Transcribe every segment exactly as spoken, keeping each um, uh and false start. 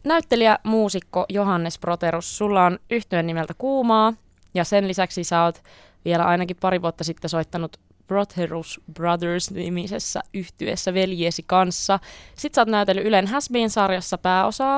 Näyttelijä, muusikko Johannes Proterus, sulla on yhtyeen nimeltä Kuumaa ja sen lisäksi sä oot vielä ainakin pari vuotta sitten soittanut Proterus Brothers-nimisessä yhtyeessä veljiesi kanssa. Sitten sä oot näytellyt Ylen Has Been-sarjassa pääosaa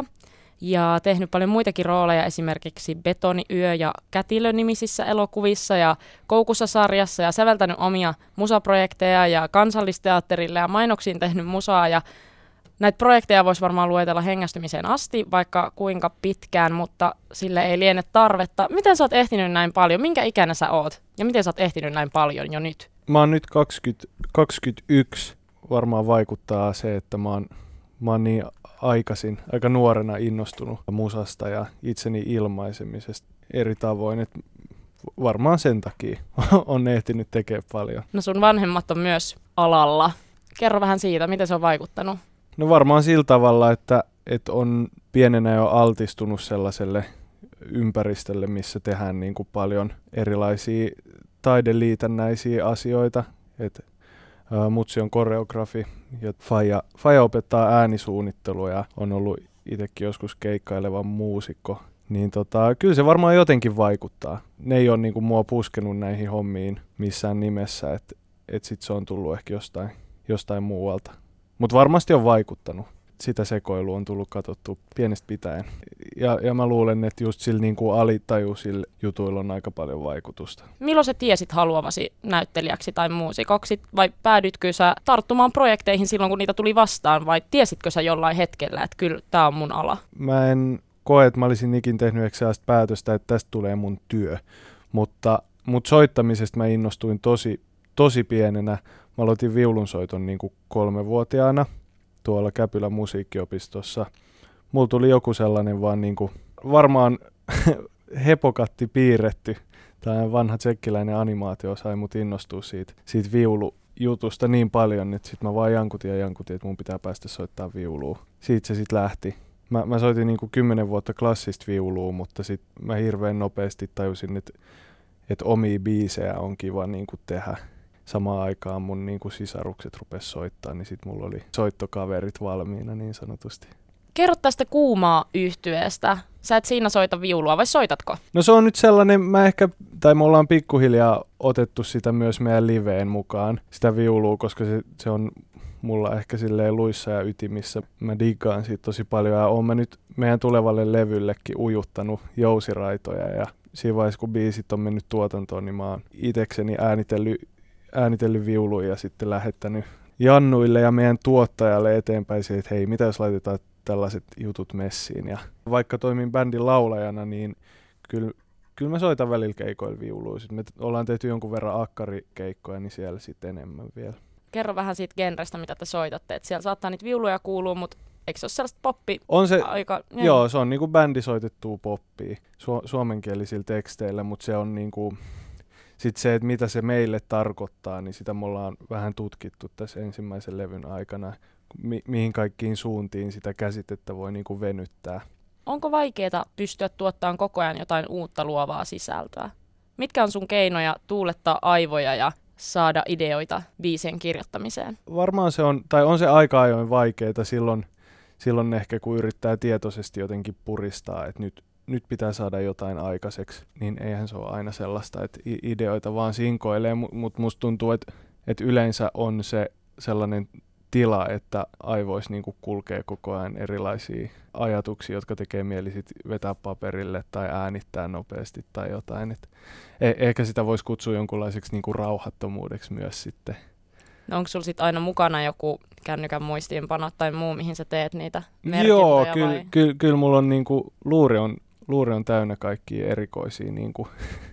ja tehnyt paljon muitakin rooleja, esimerkiksi Betoniyö ja Kätilö-nimisissä elokuvissa ja Koukussa-sarjassa ja säveltänyt omia musaprojekteja ja Kansallisteatterille ja mainoksiin tehnyt musaa ja näitä projekteja voisi varmaan luetella hengästymiseen asti, vaikka kuinka pitkään, mutta sille ei liene tarvetta. Miten sä oot ehtinyt näin paljon? Minkä ikäinen sä oot? Ja miten sä oot ehtinyt näin paljon jo nyt? Mä oon nyt kaksikymmentä, kaksikymmentäyksi. Varmaan vaikuttaa se, että mä oon, mä oon niin aikaisin, aika nuorena innostunut musasta ja itseni ilmaisemisesta eri tavoin. Et varmaan sen takia on ehtinyt tekemään paljon. No sun vanhemmat on myös alalla. Kerro vähän siitä, miten se on vaikuttanut. No varmaan sillä tavalla, että, että on pienenä jo altistunut sellaiselle ympäristölle, missä tehdään niin kuin paljon erilaisia taideliitännäisiä asioita. Et, ä, mutsi on koreografi ja faija, faija opettaa äänisuunnittelua ja on ollut itsekin joskus keikkaileva muusikko. Niin tota, kyllä se varmaan jotenkin vaikuttaa. Ne ei ole niin kuin mua puskenut näihin hommiin missään nimessä, että et sit se on tullut ehkä jostain, jostain muualta. Mutta varmasti on vaikuttanut. Sitä sekoilua on tullut katsottua pienestä pitäen. Ja, ja mä luulen, että just sillä niin kuin alitajuisilla jutuilla on aika paljon vaikutusta. Milloin sä tiesit haluavasi näyttelijäksi tai muusikoksi? Vai päädytkö sä tarttumaan projekteihin silloin, kun niitä tuli vastaan? Vai tiesitkö sä jollain hetkellä, että kyllä tää on mun ala? Mä en koe, että mä olisin ikin tehnyt sellaista päätöstä, että tästä tulee mun työ. Mutta, mutta soittamisesta mä innostuin tosi, tosi pienenä. Mä aloitin viulunsoiton niin kuin kolmevuotiaana tuolla Käpylän musiikkiopistossa. Mulla tuli joku sellainen vaan niin kuin, varmaan hepokatti piirretty. Tämä vanha tsekkiläinen animaatio sai mut innostua siitä, siitä viulujutusta niin paljon, että sit mä vaan jankutin ja jankutin, että mun pitää päästä soittaa viulua. Siitä se sitten lähti. Mä, mä soitin niin kuin kymmenen vuotta klassista viulua, mutta sitten mä hirveän nopeasti tajusin, että, että omia biisejä on kiva niin kuin tehdä. Samaan aikaan mun niin kuin sisarukset rupesi soittaa, niin sit mulla oli soittokaverit valmiina niin sanotusti. Kerro tästä Kuumaa -yhtyeestä. Sä et siinä soita viulua, vai soitatko? No se on nyt sellainen, mä ehkä, tai me ollaan pikkuhiljaa otettu sitä myös meidän liveen mukaan, sitä viulua, koska se, se on mulla ehkä silleen luissa ja ytimissä. Mä diggaan siitä tosi paljon ja oon mä nyt meidän tulevalle levyllekin ujuttanut jousiraitoja ja siinä vaiheessa, kun biisit on mennyt tuotantoon, niin mä oon itekseni äänitellyt äänitellyt viuluja ja sitten lähettänyt Jannuille ja meidän tuottajalle eteenpäin siihen, että hei, mitä jos laitetaan tällaiset jutut messiin. Ja vaikka toimin bändin laulajana, niin kyllä, kyllä mä soitan välillä keikoilla viuluja. Sitten me ollaan tehty jonkun verran akkarikeikkoja, niin siellä sitten enemmän vielä. Kerro vähän siitä genrestä, mitä te soitatte. Et siellä saattaa niitä viuluja kuulua, mutta eikö se ole sellaista poppi on se, aika? Joo, se on niinku bändisoitettua poppia su- suomenkielisillä teksteillä, mutta se on niinku... Sitten se, että mitä se meille tarkoittaa, niin sitä me ollaan vähän tutkittu tässä ensimmäisen levyn aikana, mi- mihin kaikkiin suuntiin sitä käsitettä voi niinku venyttää. Onko vaikeaa pystyä tuottamaan koko ajan jotain uutta luovaa sisältöä? Mitkä on sun keinoja tuulettaa aivoja ja saada ideoita biisien kirjoittamiseen? Varmaan se on, tai on se aika ajoin vaikeaa silloin, silloin ehkä, kun yrittää tietoisesti jotenkin puristaa, että nyt nyt pitää saada jotain aikaiseksi, niin eihän se ole aina sellaista, että ideoita vaan sinkoilee, mutta musta tuntuu, että, että yleensä on se sellainen tila, että aivoissa niinku kulkee koko ajan erilaisia ajatuksia, jotka tekee mieli sit vetää paperille tai äänittää nopeasti tai jotain. Et eh- ehkä sitä voisi kutsua jonkunlaiseksi niinku rauhattomuudeksi myös sitten. No onko sulla sitten aina mukana joku kännykän muistiinpano tai muu, mihin sä teet niitä merkintöjä? Joo, kyllä vai? kyl, kyl mulla on niinku, luuri on Luuri on täynnä kaikkia erikoisia niin kuin,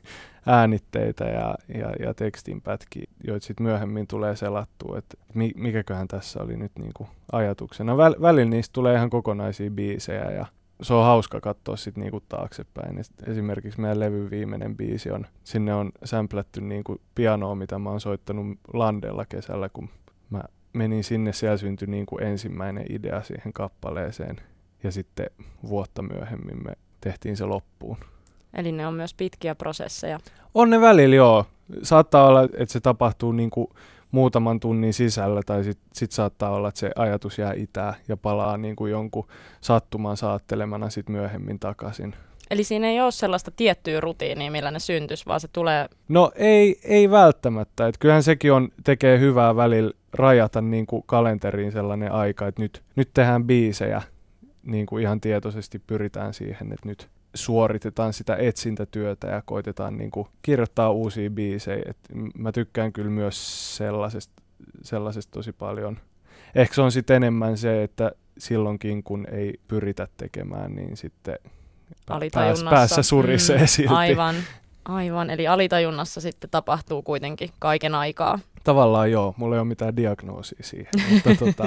äänitteitä ja, ja, ja tekstinpätkiä, joita sitten myöhemmin tulee selattua, että mi, mikäköhän tässä oli nyt niin kuin, ajatuksena. Väl, välillä niistä tulee ihan kokonaisia biisejä ja se on hauska katsoa sitten niin kuin, taaksepäin. Et esimerkiksi meidän levyn viimeinen biisi on, sinne on sämplätty niin kuin, pianoa, mitä mä oon soittanut Landella kesällä, kun mä menin sinne, siellä syntyi niin kuin, ensimmäinen idea siihen kappaleeseen ja sitten vuotta myöhemmin me tehtiin se loppuun. Eli ne on myös pitkiä prosesseja. On ne välillä, joo. Saattaa olla, että se tapahtuu niin kuin muutaman tunnin sisällä, tai sitten sit saattaa olla, että se ajatus jää itään ja palaa niin kuin jonkun sattuman saattelemana sit myöhemmin takaisin. Eli siinä ei ole sellaista tiettyä rutiinia, millä ne syntyisi, vaan se tulee... No ei, ei välttämättä. Et kyllähän sekin on, tekee hyvää välillä rajata niin kuin kalenteriin sellainen aika, että nyt, nyt tehdään biisejä, niin kuin ihan tietoisesti pyritään siihen, että nyt suoritetaan sitä etsintätyötä ja koitetaan niin kuin kirjoittaa uusia biisejä. Et mä tykkään kyllä myös sellaisesta, sellaisesta tosi paljon. Ehkä se on sitten enemmän se, että silloinkin kun ei pyritä tekemään, niin sitten päässä, päässä surisee mm, silti. Aivan, aivan. Eli alitajunnassa sitten tapahtuu kuitenkin kaiken aikaa. Tavallaan joo, mulla ei ole mitään diagnoosia siihen, mutta tota,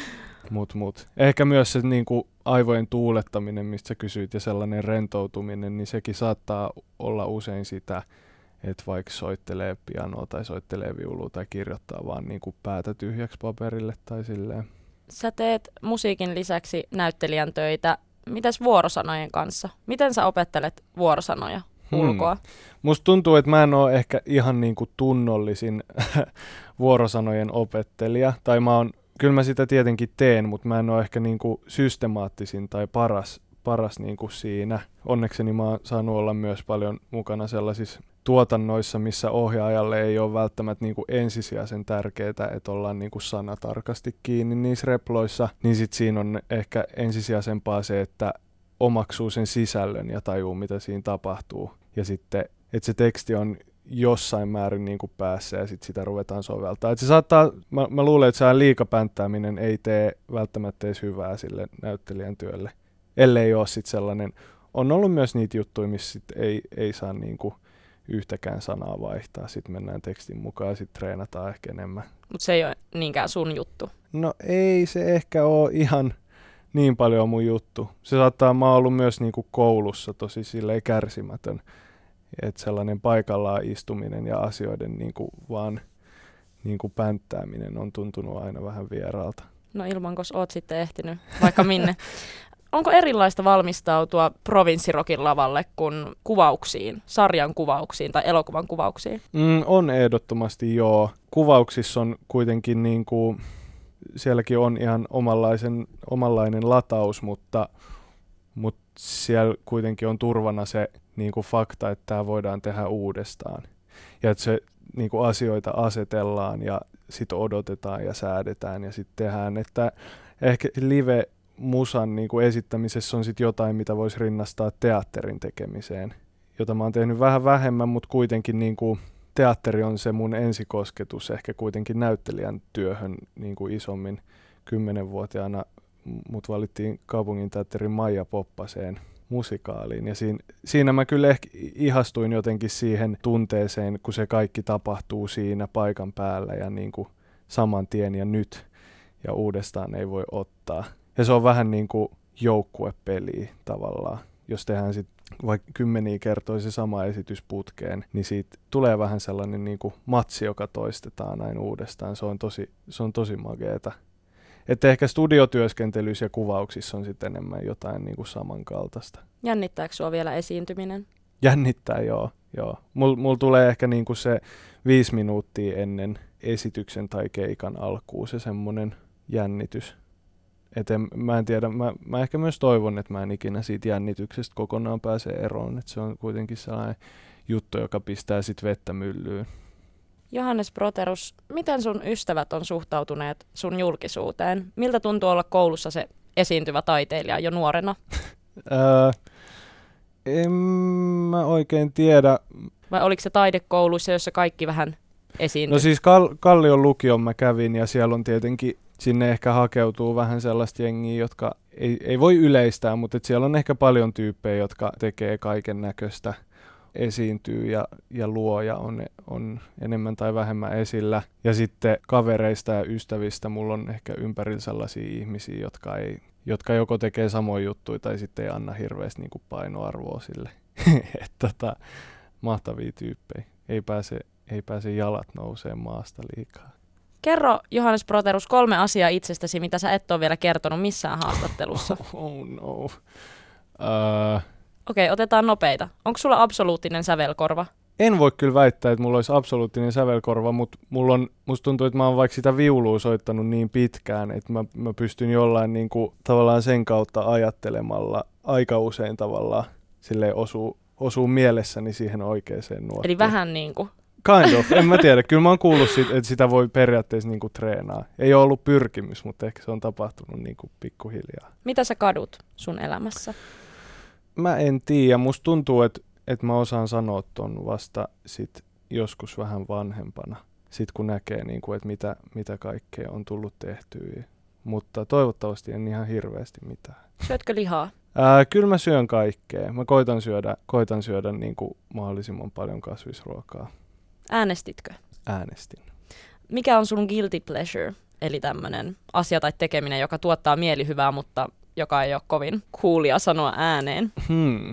mut, mut. Ehkä myös se niin kuin aivojen tuulettaminen, mistä sä kysyit, ja sellainen rentoutuminen, niin sekin saattaa olla usein sitä, että vaikka soittelee pianoa tai soittelee viulua tai kirjoittaa vaan niin kuin päätä tyhjäksi paperille tai silleen. Sä teet musiikin lisäksi näyttelijän töitä. Mites vuorosanojen kanssa? Miten sä opettelet vuorosanoja ulkoa? Hmm. Musta tuntuu, että mä en ole ehkä ihan niin kuin tunnollisin vuorosanojen opettelija. Tai mä oon, kyllä mä sitä tietenkin teen, mutta mä en ole ehkä niin kuin systemaattisin tai paras, paras niin kuin siinä. Onnekseni mä oon saanut olla myös paljon mukana sellaisissa tuotannoissa, missä ohjaajalle ei ole välttämättä niin kuin ensisijaisen tärkeää, että ollaan niin kuin sanatarkasti kiinni niissä reploissa, niin sit siinä on ehkä ensisijaisempaa se, että omaksuu sen sisällön ja tajuu, mitä siinä tapahtuu. Ja sitten, että se teksti on jossain määrin niin kuin päässä ja sitten sitä ruvetaan soveltaa. Et se saattaa, mä, mä luulen, että se liikapänttääminen ei tee välttämättä edes hyvää sille näyttelijän työlle, ellei ole sitten sellainen. On ollut myös niitä juttuja, missä sit ei, ei saa niin kuin yhtäkään sanaa vaihtaa. Sitten mennään tekstin mukaan ja sitten treenataan ehkä enemmän. Mutta se ei ole niinkään sun juttu. No ei se ehkä ole ihan niin paljon mun juttu. Se saattaa, mä oon ollut myös niinku koulussa tosi silleen kärsimätön. Että sellainen paikallaan istuminen ja asioiden niinku vaan niinku pänttääminen on tuntunut aina vähän vieraalta. No ilmankos oot sitten ehtinyt vaikka minne. Onko erilaista valmistautua provinssirokin lavalle kuin kuvauksiin, sarjan kuvauksiin tai elokuvan kuvauksiin? Mm, on ehdottomasti joo. Kuvauksissa on kuitenkin niin kuin, sielläkin on ihan omanlaisen, omanlainen lataus, mutta, mutta siellä kuitenkin on turvana se niin kuin fakta, että tämä voidaan tehdä uudestaan. Ja että se niin kuin asioita asetellaan ja sitten odotetaan ja säädetään ja sitten tehdään. Että ehkä live musan niin kuin esittämisessä on sit jotain, mitä voisi rinnastaa teatterin tekemiseen, jota mä oon tehnyt vähän vähemmän, mutta kuitenkin niin kuin teatteri on se mun ensikosketus ehkä kuitenkin näyttelijän työhön niin kuin isommin. Kymmenenvuotiaana mut valittiin kaupungin teatterin Maija Poppaseen musikaaliin ja siinä, siinä mä kyllä ehkä ihastuin jotenkin siihen tunteeseen, kun se kaikki tapahtuu siinä paikan päällä ja niin kuin saman tien ja nyt ja uudestaan ei voi ottaa. Ja se on vähän niin kuin joukkuepeliä tavallaan. Jos tehdään sitten vaikka kymmeniä kertoja se sama esitys putkeen, niin siitä tulee vähän sellainen niin kuin matsi, joka toistetaan näin uudestaan. Se on tosi, se on tosi mageeta. Että ehkä studiotyöskentelyissä ja kuvauksissa on sitten enemmän jotain niin kuin samankaltaista. Jännittääkö sua vielä esiintyminen? Jännittää, joo. joo. Mulla mul tulee ehkä niin kuin se viisi minuuttia ennen esityksen tai keikan alkuun se semmoinen jännitys. Et en, mä en tiedä, mä, mä ehkä myös toivon, että mä en ikinä siitä jännityksestä kokonaan pääse eroon. Et se on kuitenkin sellainen juttu, joka pistää sit vettä myllyyn. Johannes Broterus, miten sun ystävät on suhtautuneet sun julkisuuteen? Miltä tuntuu olla koulussa se esiintyvä taiteilija jo nuorena? Öö, en mä oikein tiedä. Vai oliko se taidekouluissa, jossa kaikki vähän esiintyi? No siis Kal- Kallion lukion mä kävin ja siellä on tietenkin, sinne ehkä hakeutuu vähän sellaista jengiä, jotka ei, ei voi yleistää, mutta siellä on ehkä paljon tyyppejä, jotka tekee kaiken näköistä, esiintyy ja, ja luo ja on, on enemmän tai vähemmän esillä. Ja sitten kavereista ja ystävistä mulla on ehkä ympärillä sellaisia ihmisiä, jotka, ei, jotka joko tekee samoja juttuja tai sitten ei anna hirveästi niin kuin painoarvoa sille. Että tota, mahtavia tyyppejä. Ei pääse, ei pääse jalat nousee maasta liikaa. Kerro, Johannes Broterus, kolme asiaa itsestäsi, mitä sä et ole vielä kertonut missään haastattelussa. Oh no. Uh... Okei, okay, otetaan nopeita. Onko sulla absoluuttinen sävelkorva? En voi kyllä väittää, että mulla olisi absoluuttinen sävelkorva, mutta mulla on, musta tuntuu, että mä oon vaikka sitä viulua soittanut niin pitkään, että mä, mä pystyn jollain niin kuin, tavallaan sen kautta ajattelemalla aika usein tavallaan silleen osuu, osuu mielessäni siihen oikeaan nuottiin. Eli vähän niin kuin. Kind of, en mä tiedä. Kyllä mä oon kuullut, sit, että sitä voi periaatteessa niin kuin treenaa. Ei ole ollut pyrkimys, mutta ehkä se on tapahtunut niin kuin pikkuhiljaa. Mitä sä kadut sun elämässä? Mä en tiedä. Musta tuntuu, että, että mä osaan sanoa ton vasta sit joskus vähän vanhempana. Sit kun näkee, niin kuin, että mitä, mitä kaikkea on tullut tehtyä. Mutta toivottavasti en ihan hirveästi mitään. Syötkö lihaa? Ää, kyllä mä syön kaikkea. Mä koitan syödä, koitan syödä niin kuin mahdollisimman paljon kasvisruokaa. Äänestitkö? Äänestin. Mikä on sun guilty pleasure? Eli tämmöinen asia tai tekeminen, joka tuottaa mielihyvää, mutta joka ei ole kovin coolia sanoa ääneen. Hmm.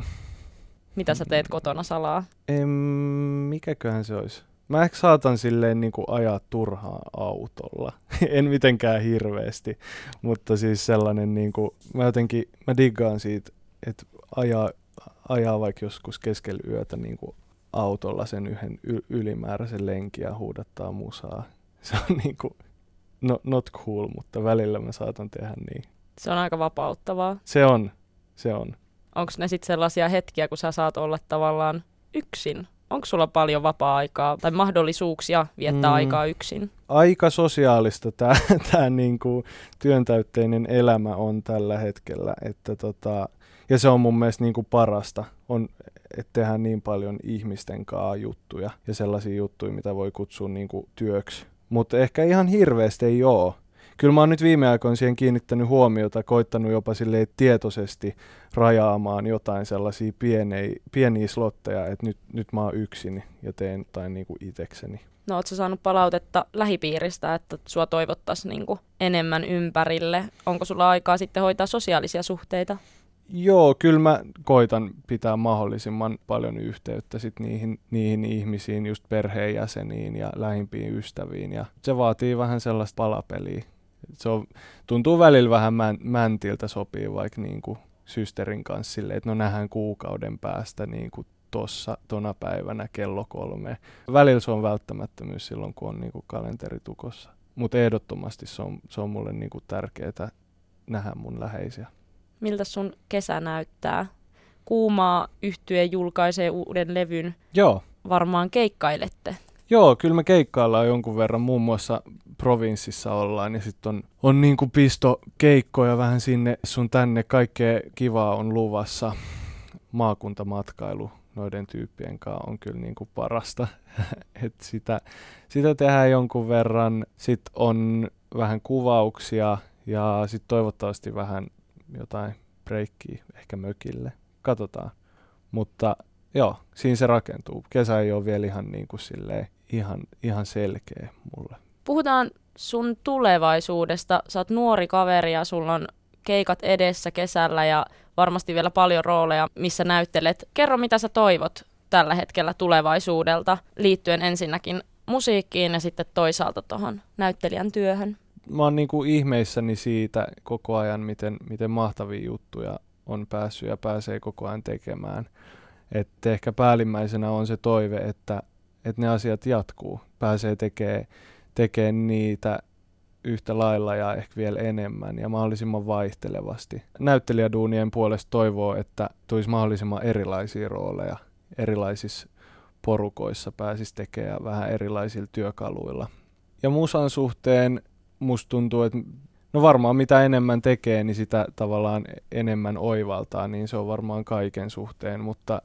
Mitä sä teet kotona salaa? Em, mikäköhän se olisi? Mä ehkä saatan silleen niin kuin ajaa turhaa autolla. En mitenkään hirveästi, mutta siis sellainen niin kuin, mä jotenkin, mä diggaan siitä, että ajaa, ajaa vaikka joskus keskellä yötä niin kuin autolla sen yhden y- ylimääräisen lenkin ja huudattaa musaa. Se on niin kuin, no, not cool, mutta välillä mä saatan tehdä niin. Se on aika vapauttavaa. Se on, se on. Onko ne sitten sellaisia hetkiä, kun sä saat olla tavallaan yksin? Onko sulla paljon vapaa-aikaa tai mahdollisuuksia viettää mm. aikaa yksin? Aika sosiaalista tämä tää niinku työntäytteinen elämä on tällä hetkellä. Että tota, ja se on mun mielestä niinku parasta, on, että tehdään niin paljon ihmisten kanssa juttuja ja sellaisia juttuja, mitä voi kutsua niinku työksi. Mutta ehkä ihan hirveästi ei ole. Kyllä mä oon nyt viime aikoina siihen kiinnittänyt huomiota, koittanut jopa silleen tietoisesti rajaamaan jotain sellaisia pieniä, pieniä slotteja, että nyt, nyt mä oon yksin ja teen jotain niinku itekseni. No ootko sä saanut palautetta lähipiiristä, että sua toivottaisiin niinku enemmän ympärille? Onko sulla aikaa sitten hoitaa sosiaalisia suhteita? Joo, kyllä mä koitan pitää mahdollisimman paljon yhteyttä sit niihin, niihin ihmisiin, just perheenjäseniin ja lähimpiin ystäviin. Ja se vaatii vähän sellaista palapeliä. Se on, tuntuu välillä vähän mä, mäntiltä sopii vaikka niinku systerin kanssa silleen, että no nähdään kuukauden päästä niinku tossa, tona päivänä kello kolme. Välillä se on välttämättömyys silloin, kun on niinku kalenteri tukossa. Mutta ehdottomasti se on, se on mulle niinku tärkeää nähdä mun läheisiä. Miltä sun kesä näyttää? Kuumaa yhtye julkaisee uuden levyn. Joo. Varmaan keikkailette. Joo, kyllä me keikkaillaan jonkun verran, muun muassa provinssissa ollaan ja sitten on, on niinku pisto keikkoja vähän sinne sun tänne, kaikkea kivaa on luvassa. Maakuntamatkailu noiden tyyppien kanssa on kyllä niinku parasta, että sitä, sitä tehdään jonkun verran. Sitten on vähän kuvauksia ja sitten toivottavasti vähän jotain breikkiä ehkä mökille. Katsotaan, mutta joo, siinä se rakentuu. Kesä ei ole vielä ihan, niin kuin silleen, ihan, ihan selkeä mulle. Puhutaan sun tulevaisuudesta. Sä oot nuori kaveri ja sulla on keikat edessä kesällä ja varmasti vielä paljon rooleja, missä näyttelet. Kerro, mitä sä toivot tällä hetkellä tulevaisuudelta liittyen ensinnäkin musiikkiin ja sitten toisaalta tuohon näyttelijän työhön. Mä oon niin kuin ihmeissäni siitä koko ajan, miten, miten mahtavia juttuja on päässyt ja pääsee koko ajan tekemään. Että ehkä päällimmäisenä on se toive, että, että ne asiat jatkuu. Pääsee tekemään tekee niitä yhtä lailla ja ehkä vielä enemmän ja mahdollisimman vaihtelevasti. Näyttelijäduunien puolesta toivoo, että tulisi mahdollisimman erilaisia rooleja. Erilaisissa porukoissa pääsisi tekemään vähän erilaisilla työkaluilla. Ja musan suhteen musta tuntuu, että no varmaan mitä enemmän tekee, niin sitä tavallaan enemmän oivaltaa, niin se on varmaan kaiken suhteen, mutta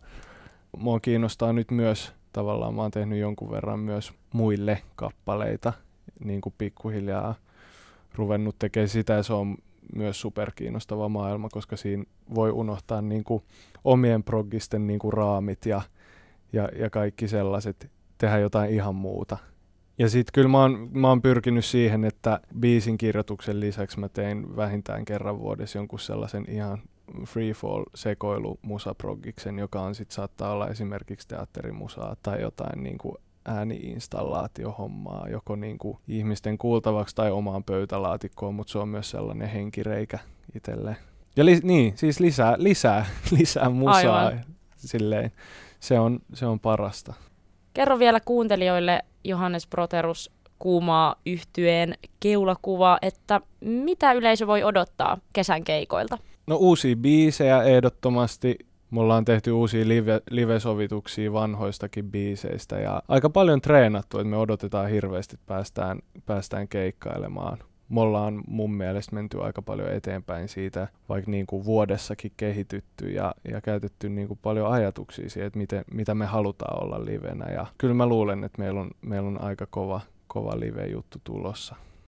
mua kiinnostaa nyt myös, tavallaan mä oon tehnyt jonkun verran myös muille kappaleita, niin kuin pikkuhiljaa ruvennut tekemään sitä, ja se on myös superkiinnostava maailma, koska siinä voi unohtaa niin kuin omien proggisten niin kuin raamit ja, ja, ja kaikki sellaiset, tehdä jotain ihan muuta. Ja sitten kyllä mä oon, mä oon pyrkinyt siihen, että biisin kirjoituksen lisäksi mä tein vähintään kerran vuodessa jonkun sellaisen ihan freefall sekoilu musaproggiksen, joka on sit saattaa olla esimerkiksi teatterimusaa tai jotain niinku ääniinstallaatiohommaa, joko niinku ihmisten kuultavaksi tai omaan pöytälaatikkoon, mutta se on myös sellainen henkireikä itselleen. Ja li, niin, siis lisää, lisää, lisää musaa. Silleen, se on, se on parasta. Kerro vielä kuuntelijoille Johannes Broterus Kuumaa yhtyeen keulakuva, että mitä yleisö voi odottaa kesän keikoilta? No uusia biisejä ehdottomasti. Me ollaan tehty uusia live, live-sovituksia vanhoistakin biiseistä ja aika paljon treenattu, että me odotetaan hirveästi, että päästään, päästään keikkailemaan. Me ollaan mun mielestä menty aika paljon eteenpäin siitä, vaikka niin kuin vuodessakin kehitytty ja, ja käytetty niin kuin paljon ajatuksia siihen, että miten, mitä me halutaan olla livenä. Ja kyllä mä luulen, että meillä on, meillä on aika kova, kova live-juttu tulossa.